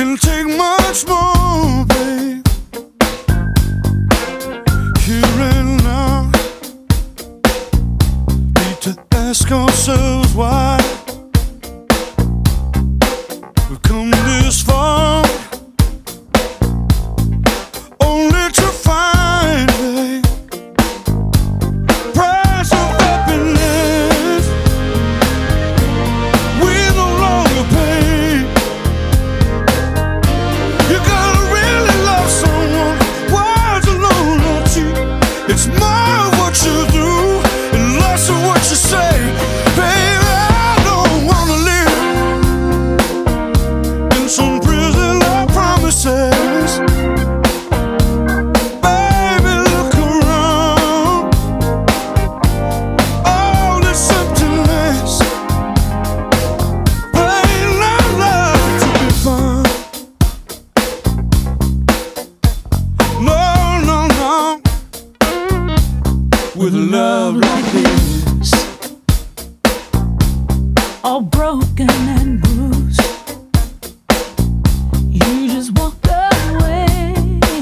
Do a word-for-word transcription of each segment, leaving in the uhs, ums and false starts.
can take much more, babe. Here and now, need to ask ourselves why we've come this far, only to find a price of happiness we no longer pay. You gotta really love someone, words alone are cheap. It's more of what you do and less of what you say. Baby, I don't wanna live in some prison of promises. Baby, look around, all this emptiness. There ain't no love to be found. No, no, no, with love like this, all broken and bruised. You just walked away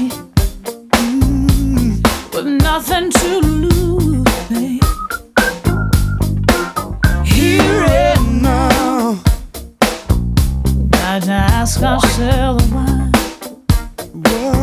mm, with nothing to lose, babe. here and now. Got to ask ourselves why. Why?